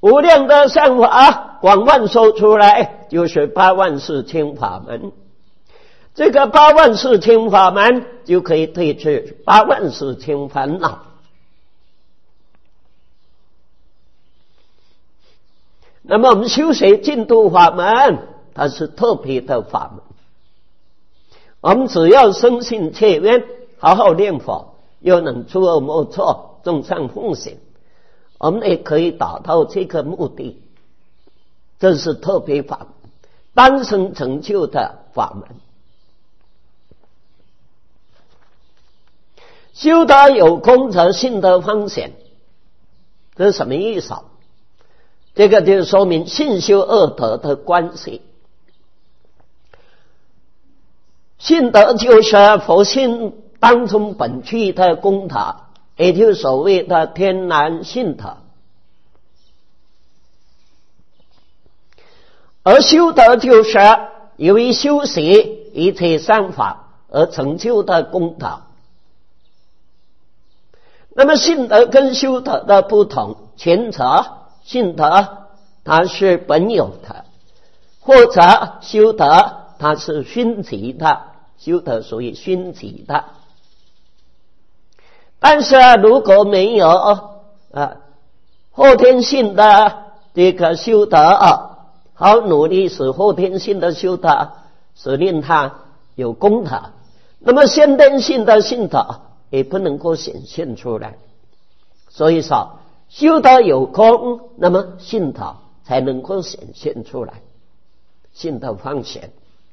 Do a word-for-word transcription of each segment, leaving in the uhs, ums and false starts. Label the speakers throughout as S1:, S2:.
S1: 无量的善法广泛说出来，就是八万四千法门。这个八万四千法门就可以对治八万四千烦恼。那么我们修学净土法门，它是特别的法门。我们只要深信切愿，好好念佛，又能诸恶莫作，众善奉行，我们也可以达到这个目的。这是特别法门，单生成就的法门。修得有功则信得方显，这是什么意思啊？这个就说明信修二德的关系。信德就是佛性当中本具的功德，也就是所谓的天然信德。而修德就是由于修习一切善法而成就的功德。那么信德跟修德的不同，前者信德它是本有的，或者修德它是熏习的，修德属于熏习的。但是如果没有啊后天性的这个修德啊，好努力使后天性的修德使令它有功德，那么先天性的信德也不能够显现出来。所以说修德有功，那么信德才能够显现出来，信德方显。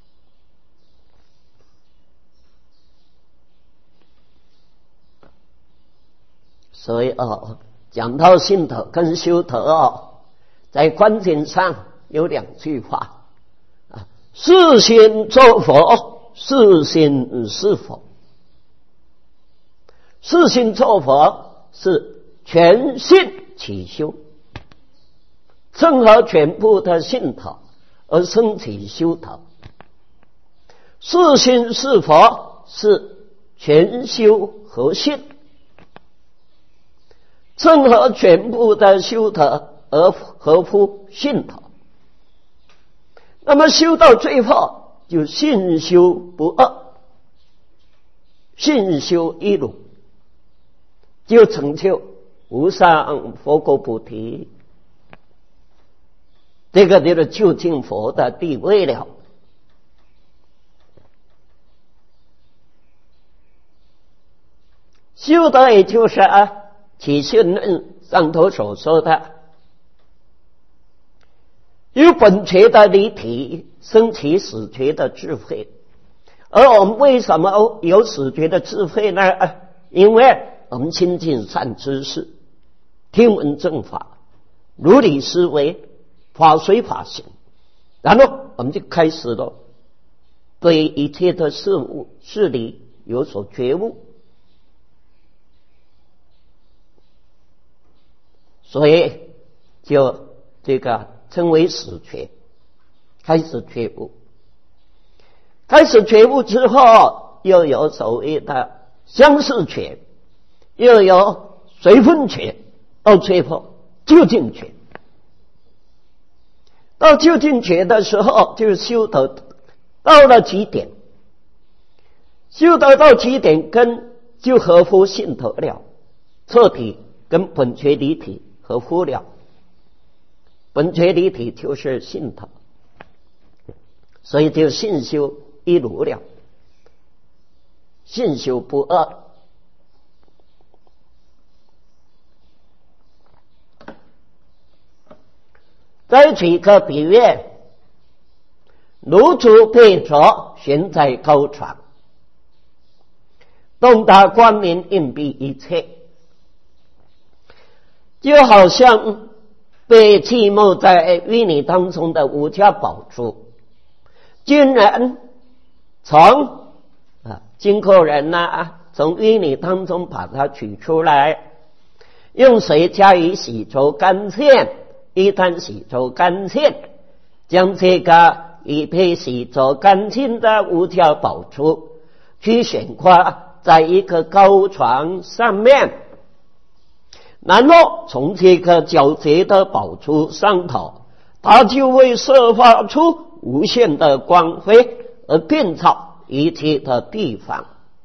S1: 所以哦，讲到信德跟修德哦，在观点上有两句话啊：是心作佛，是心是佛。是心作佛是全信起修，正合全部的信德而生起修德。是心是佛是全修合信，正合全部的修德而合乎信德。那么修到最后就信修不二，信修一如，就成就无上佛果菩提，这个就是究竟佛的地位了。修德也就是啊起信论上头所说的，由本觉的离体生起始觉的智慧。而我们为什么有始觉的智慧呢？因为我们亲近善知识，听闻正法，如理思维，法随法行，然后我们就开始了对一切的事物事理有所觉悟。所以就这个称为始觉，开始觉悟。开始觉悟之后，又有所谓的相似觉，又有随分觉，到最后究竟觉。到究竟觉的时候，就修得到了极点，修得到极点跟就合乎信德了，彻底跟本觉离体合乎了。本觉离体就是信德，所以就信修一如了，信修不二。再举个比喻，如竹佩镯悬在高床，洞达光明映蔽一切，就好像被浸没在淤泥当中的无价宝珠，竟然从啊经过人啊从淤泥当中把它取出来，用水加以洗濯干净，一旦洗濯干净，将这个已被洗濯干净的无价宝珠去悬挂在一个高床上面， 然后从这个皎洁的宝珠上头，它就会射发出无限的光辉，而遍照一切的地方，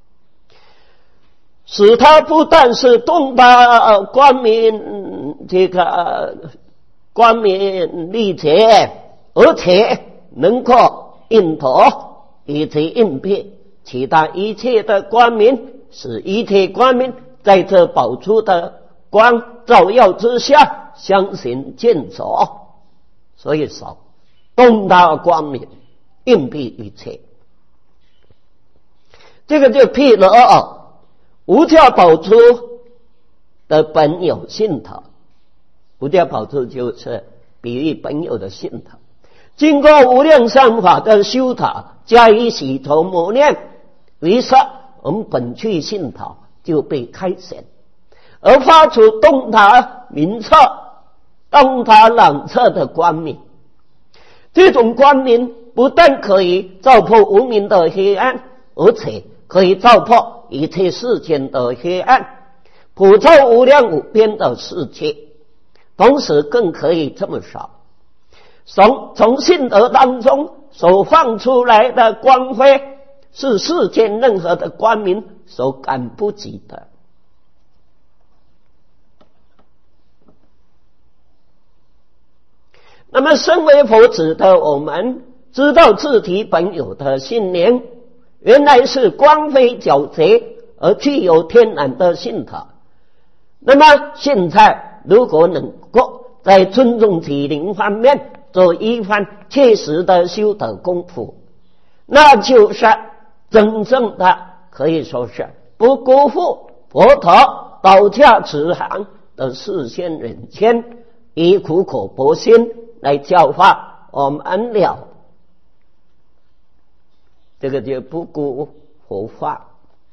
S1: 使它不但是东大光明，这个光明丽洁，而且能够应夺以及应变其他一切的光明，使一切光明在这宝珠的光照耀之下相形见绌。所以说东大光明应蔽一切，这个就譬如无价宝珠的本有信头，无价宝珠就是比喻本有的信头，经过无量善法的修塔加以洗头磨练，于是我们本具信头就被开显，而发出洞达明澈、洞达朗澈的光明。这种光明不但可以照破无明的黑暗，而且可以照破一切世间的黑暗，普照无量无边的世界。同时更可以这么说，从从信德当中所放出来的光辉，是世间任何的光明所赶不及的。那么身为佛子的我们，知道自己本有的信念原来是光辉皎洁而具有天然的信头。那么现在如果能够在尊重己灵方面做一番切实的修德功夫，那就是真正的可以说是不辜负佛陀道驾慈航的示现人间，以苦口婆心来教化我们了。这个就不辜佛法，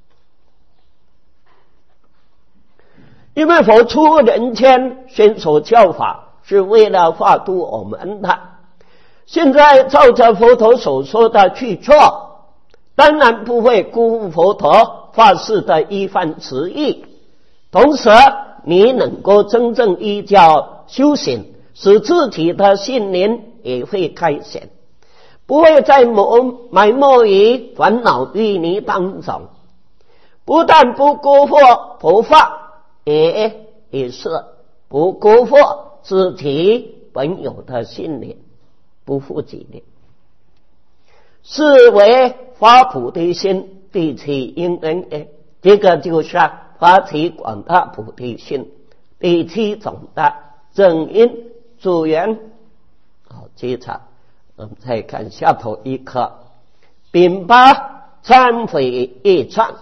S1: 因为佛出人间宣说教法是为了化度我们的，现在照着佛陀所说的去做，当然不会辜负佛陀发誓的一番慈意。同时你能够真正依教修行，使自己的心灵也会开显，不会再埋没于烦恼淤泥当中。不但不辜负佛法，也也是不辜负自己本有的信念，不负己念，是为发菩提心第七因缘也。这个就是发起广大菩提心第七种的正因助缘。好，接着我们再看下头一课，丙八忏悔业障。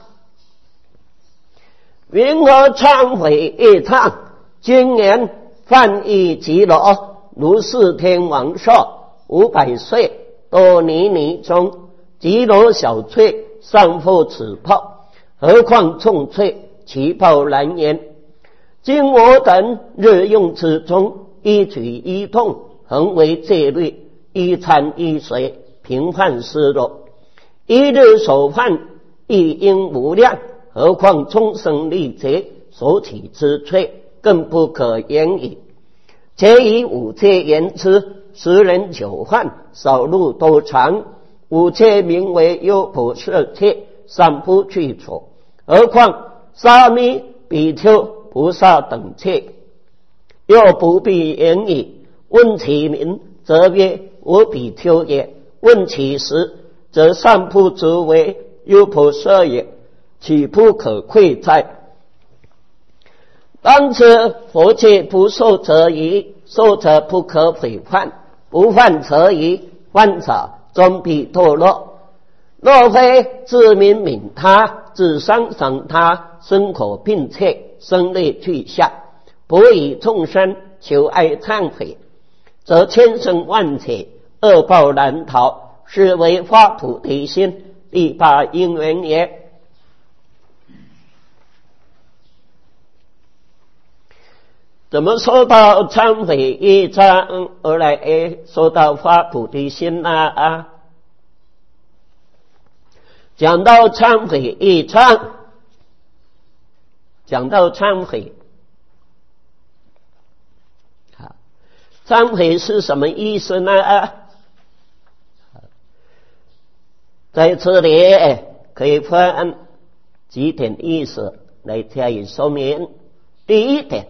S1: 云何忏悔业障？今年翻译极乐如是天王寿五百岁，多尼尼中极乐小翠上复此泡，何况重翠其泡难言。今我等日用之中，一举一动恒为戒律，一餐一水平凡失落，一日所犯亦应无量，何况终生历劫所起之罪，更不可言矣。且以五戒言之，十人九犯，少路多长，五戒名为优婆塞戒，尚不去除，何况沙弥比丘菩萨等戒，又不必言矣。问其名，则曰我比丘也；问其实，则尚不知为优婆塞也，岂不可愧哉？当知佛戒不受则已，受则不可毁犯，不犯则已，犯者终必堕落。若非自明悯他，自伤伤他，身口并切，声泪俱下，不以众生求爱忏悔，则千生万劫恶报难逃，是为发菩提心第八因缘也。怎么说到忏悔业障而来诶说到发菩提心啊啊？讲到忏悔业障，讲到忏悔， 忏悔是什么意思呢？在这里可以分几点意思来加以说明。第一点，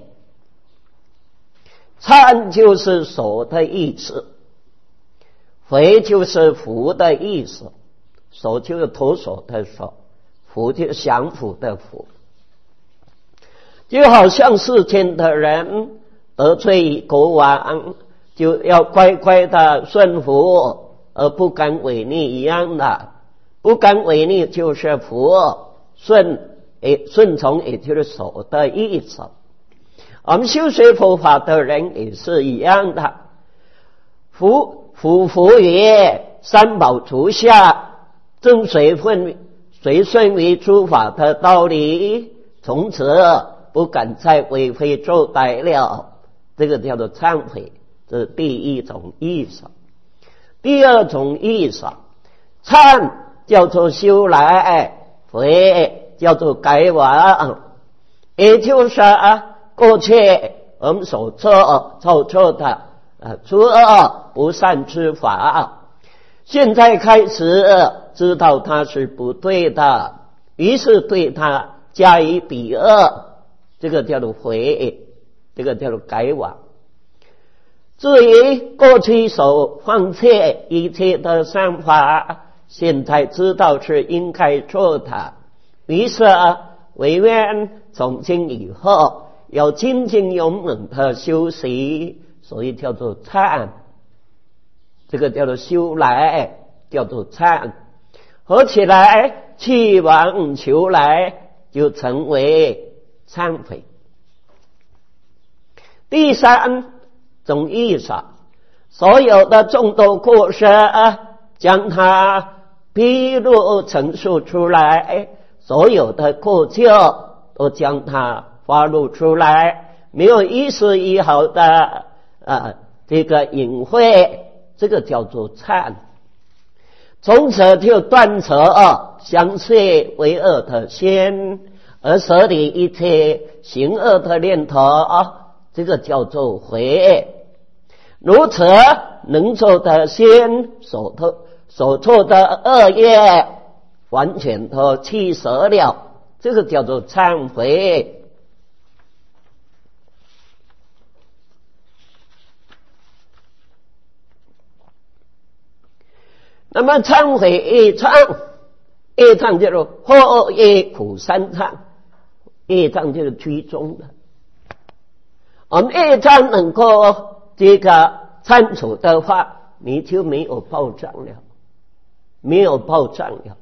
S1: 忏就是手的意思，悔就是福的意思。手就是徒手的手，福就是降服的福。就好像世间的人得罪国王，就要乖乖的顺服，而不敢违逆一样的。不敢违逆就是服，顺诶顺从也就是守的意思。我们修学佛法的人也是一样的，服服服于三宝足下，正随顺随顺于诸法的道理，从此不敢再为非作歹了。这个叫做忏悔，这是第一种意思。第二种意思，忏叫做修来，悔叫做改往，也就是啊，过去我们所做做错的啊，诸恶不善之法，现在开始知道它是不对的，于是对它加以抵恶，这个叫做悔，这个叫做改往。至于过去所放弃一切的善法，现在知道是应该做的，于是唯愿从今以后要精进勇猛的修习，所以叫做忏，这个叫做修来，叫做忏，合起来去往求来，就成为忏悔。第三种意思，所有的众多过失将它披露陈述出来，所有的过错都将它发露出来，没有一丝一毫的啊这个隐晦，这个叫做忏。从此就断除相续为恶的心，而舍离一切行恶的念头，这个叫做悔。如此能做的心，所做所做的恶业完全都弃舍了，这个叫做忏悔。那么忏悔业障，业障就是祸业苦三障，业障就是居中的。我们业障能够这个忏除的话，你就没有报障了，没有报障了。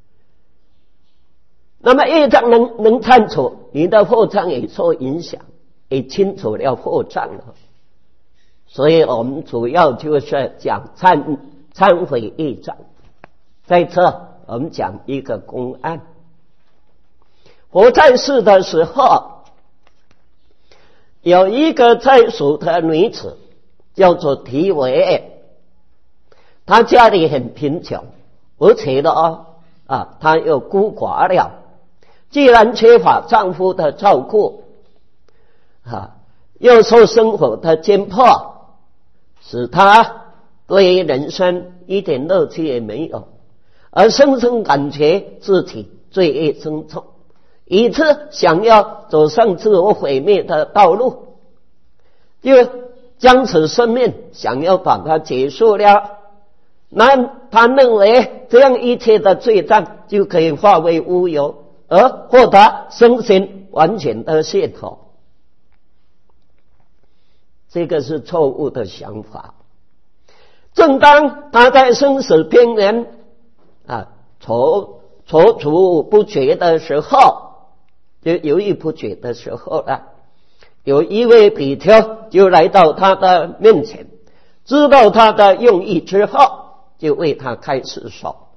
S1: 那么业障能能忏除，你的祸障也受影响，也清除了祸障了。所以我们主要就是讲忏忏悔业障。在这我们讲一个公案。佛在世的时候，有一个在蜀的女子叫做提维，她家里很贫穷，而且呢啊，她又孤寡了，既然缺乏丈夫的照顾啊，又受生活的煎迫，使她对人生一点乐趣也没有，而深深感觉自己罪业深重，以致想要走上自我毁灭的道路，就将此生命想要把它结束了。那他认为这样一切的罪障就可以化为乌有，而获得身心完全的解脱。这个是错误的想法。正当他在生死边缘啊踌踌躇不决的时候，就犹豫不决的时候啊，有一位比丘就来到他的面前，知道他的用意之后，就为他开示说：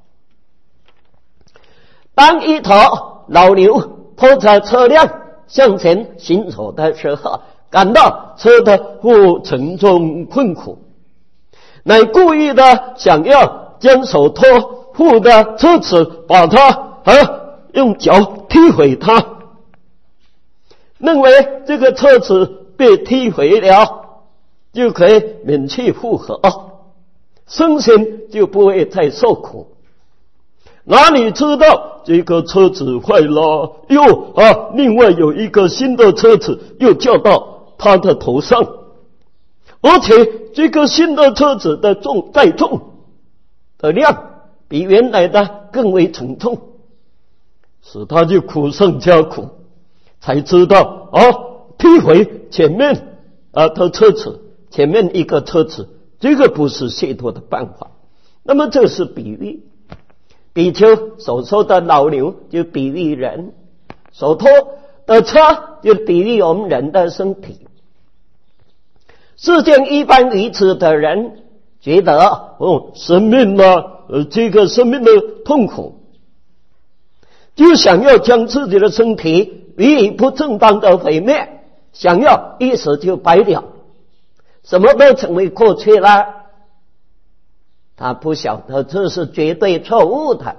S1: 当一头老牛拖着车辆向前行走的时候，感到车的负沉重困苦，乃故意的想要将手托负的车子把它啊用脚踢毁它，认为这个车子被踢毁了， 就可以免去负荷，身心就不会太受苦。哪里知道这个车子坏了，又啊，另外有一个新的车子又叫到他的头上，而且这个新的车子的重载重的量比原来的更为沉重，使他就苦上加苦，才知道啊，踢回前面啊的车子，前面一个车子，这个不是解脱的办法。那么这是比喻，比丘所说的老牛就比喻人，所拖的车就比喻我们人的身体。世间一般愚痴的人觉得哦，生命啊，呃，这个生命的痛苦，就想要将自己的身体予以不正当的毁灭，想要一死就白了，什么都成为过去了。他不晓得这是绝对错误的，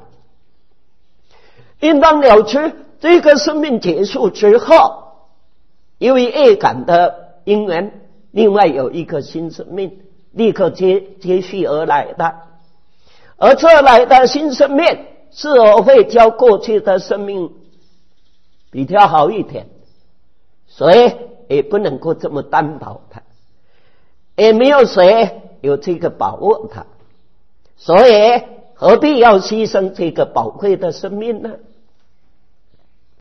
S1: 应当了知这个生命结束之后，由于业感的因缘，另外有一个新生命立刻接接续而来的，而这来的新生命是否会较过去的生命比较好一点，所以也不能够这么担保它，也没有谁有这个把握它，所以何必要牺牲这个宝贵的生命呢？